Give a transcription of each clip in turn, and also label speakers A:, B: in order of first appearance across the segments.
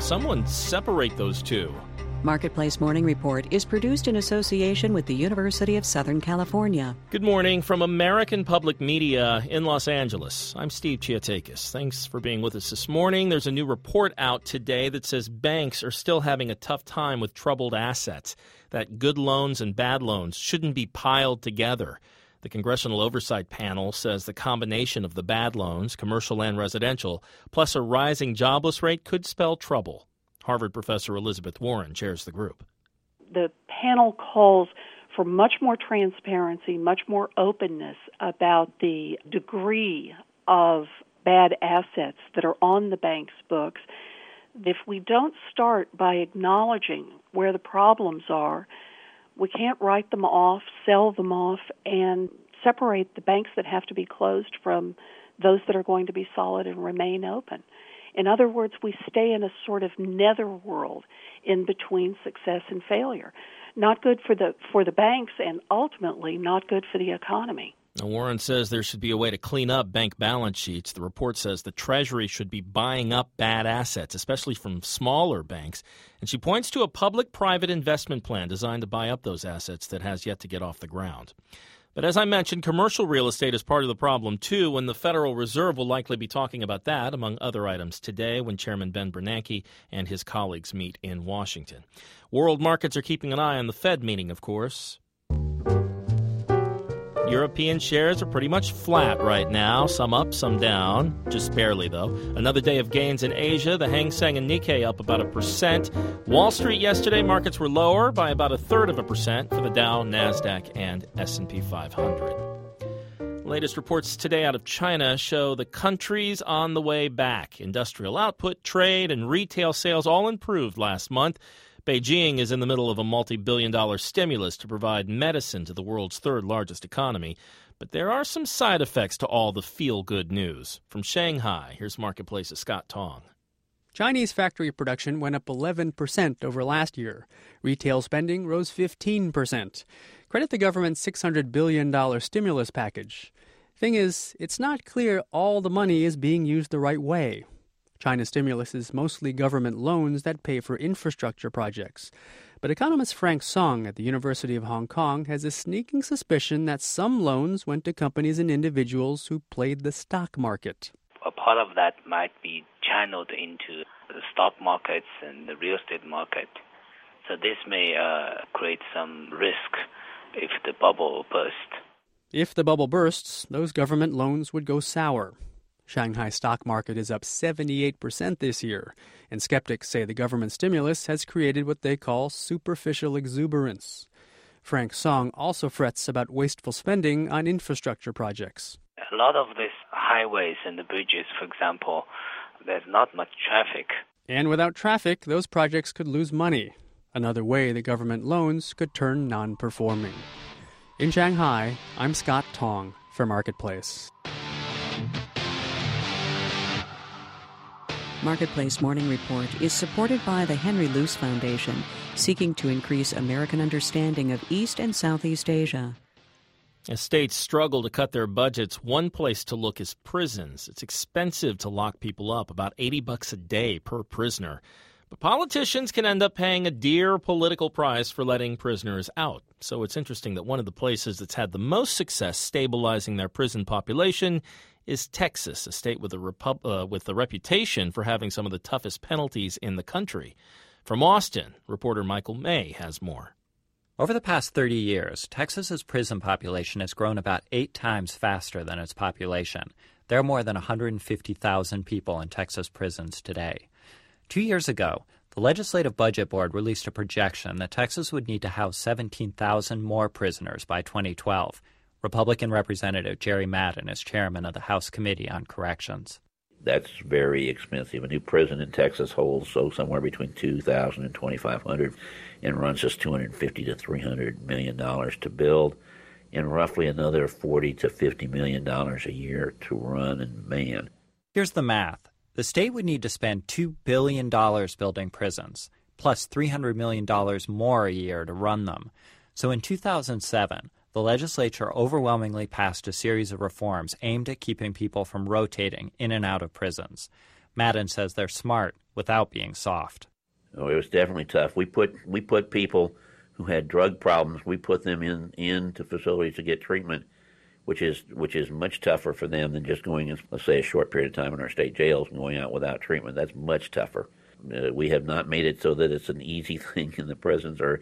A: someone separate those two?
B: Marketplace Morning Report is produced in association with the University of Southern California.
A: Good morning from American Public Media in Los Angeles. I'm Steve Chiatakis. Thanks for being with us this morning. There's a new report out today that says banks are still having a tough time with troubled assets, that good loans and bad loans shouldn't be piled together. The Congressional Oversight Panel says the combination of the bad loans, commercial and residential, plus a rising jobless rate could spell trouble. Harvard professor Elizabeth Warren chairs the group.
C: The panel calls for much more transparency, much more openness about the degree of bad assets that are on the bank's books. If we don't start by acknowledging where the problems are, we can't write them off, sell them off, and separate the banks that have to be closed from those that are going to be solid and remain open. In other words, we stay in a sort of netherworld in between success and failure. Not good for the banks and ultimately not good for the economy.
A: Now, Warren says there should be a way to clean up bank balance sheets. The report says the Treasury should be buying up bad assets, especially from smaller banks. And she points to a public-private investment plan designed to buy up those assets that has yet to get off the ground. But as I mentioned, commercial real estate is part of the problem, too, and the Federal Reserve will likely be talking about that, among other items, today when Chairman Ben Bernanke and his colleagues meet in Washington. World markets are keeping an eye on the Fed meeting, of course. European shares are pretty much flat right now, some up, some down, just barely though. Another day of gains in Asia, the Hang Seng and Nikkei up about 1%. Wall Street yesterday, markets were lower by about 1/3% for the Dow, Nasdaq, and S&P 500. Latest reports today out of China show the country's on the way back. Industrial output, trade, and retail sales all improved last month. Beijing is in the middle of a multi-billion-dollar stimulus to provide medicine to the world's third-largest economy. But there are some side effects to all the feel-good news. From Shanghai, here's Marketplace's Scott Tong.
D: Chinese factory production went up 11% over last year. Retail spending rose 15%. Credit the government's $600 billion stimulus package. Thing is, it's not clear all the money is being used the right way. China's stimulus is mostly government loans that pay for infrastructure projects. But economist Frank Song at the University of Hong Kong has a sneaking suspicion that some loans went to companies and individuals who played the stock market.
E: A part of that might be channeled into the stock markets and the real estate market. So this may create some risk if the bubble bursts.
D: If the bubble bursts, those government loans would go sour. Shanghai stock market is up 78% this year, and skeptics say the government stimulus has created what they call superficial exuberance. Frank Song also frets about wasteful spending on infrastructure projects.
E: A lot of these highways and the bridges, for example, there's not much traffic.
D: And without traffic, those projects could lose money. Another way the government loans could turn non-performing. In Shanghai, I'm Scott Tong for Marketplace.
B: Marketplace Morning Report is supported by the Henry Luce Foundation, seeking to increase American understanding of East and Southeast Asia.
A: As states struggle to cut their budgets, one place to look is prisons. It's expensive to lock people up, about $80 a day per prisoner. But politicians can end up paying a dear political price for letting prisoners out. So it's interesting that one of the places that's had the most success stabilizing their prison population is Texas, a state with a reputation for having some of the toughest penalties in the country. From Austin, reporter Michael May has more.
F: Over the past 30 years, Texas's prison population has grown about 8 times faster than its population. There are more than 150,000 people in Texas prisons today. 2 years ago, the Legislative Budget Board released a projection that Texas would need to house 17,000 more prisoners by 2012. Republican Representative Jerry Madden is chairman of the House Committee on Corrections.
G: That's very expensive. A new prison in Texas holds somewhere between 2,000 and 2,500 and runs us $250 to $300 million to build and roughly another $40 to $50 million a year to run and man.
F: Here's the math. The state would need to spend $2 billion building prisons, plus $300 million more a year to run them. So in 2007, the legislature overwhelmingly passed a series of reforms aimed at keeping people from rotating in and out of prisons. Madden says they're smart without being soft.
G: Oh, it was definitely tough. We put people who had drug problems, we put them into facilities to get treatment, which is much tougher for them than just going in, let's say, a short period of time in our state jails and going out without treatment. That's much tougher. We have not made it so that it's an easy thing in the prisons or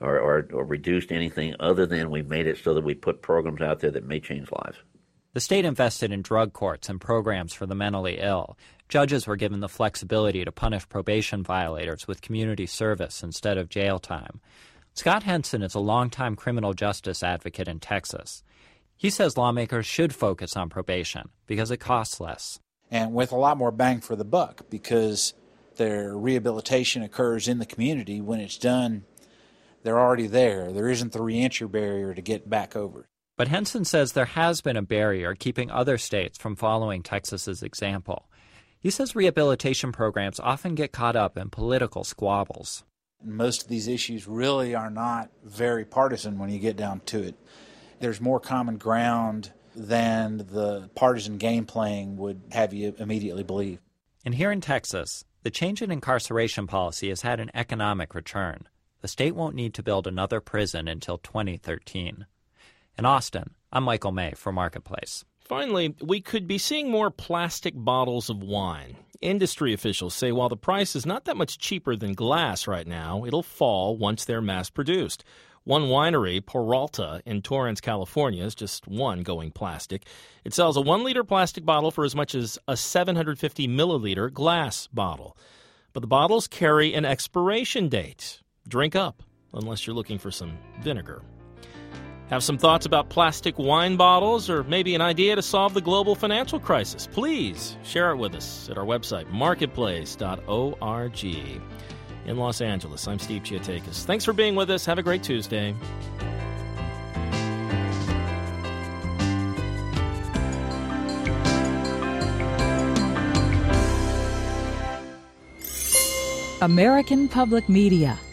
G: reduced anything other than we've made it so that we put programs out there that may change lives.
F: The state invested in drug courts and programs for the mentally ill. Judges were given the flexibility to punish probation violators with community service instead of jail time. Scott Henson is a longtime criminal justice advocate in Texas. He says lawmakers should focus on probation because it costs less.
H: And with a lot more bang for the buck, because their rehabilitation occurs in the community. When it's done, they're already there. There isn't the reentry barrier to get back over.
F: But Henson says there has been a barrier keeping other states from following Texas's example. He says rehabilitation programs often get caught up in political squabbles.
H: Most of these issues really are not very partisan when you get down to it. There's more common ground than the partisan game playing would have you immediately believe.
F: And here in Texas, the change in incarceration policy has had an economic return. The state won't need to build another prison until 2013. In Austin, I'm Michael May for Marketplace.
A: Finally, we could be seeing more plastic bottles of wine. Industry officials say while the price is not that much cheaper than glass right now, it'll fall once they're mass-produced. One winery, Peralta, in Torrance, California, is just one going plastic. It sells a 1-liter plastic bottle for as much as a 750-milliliter glass bottle. But the bottles carry an expiration date. Drink up, unless you're looking for some vinegar. Have some thoughts about plastic wine bottles or maybe an idea to solve the global financial crisis? Please share it with us at our website, marketplace.org. In Los Angeles, I'm Steve Chiatakis. Thanks for being with us. Have a great Tuesday.
I: American Public Media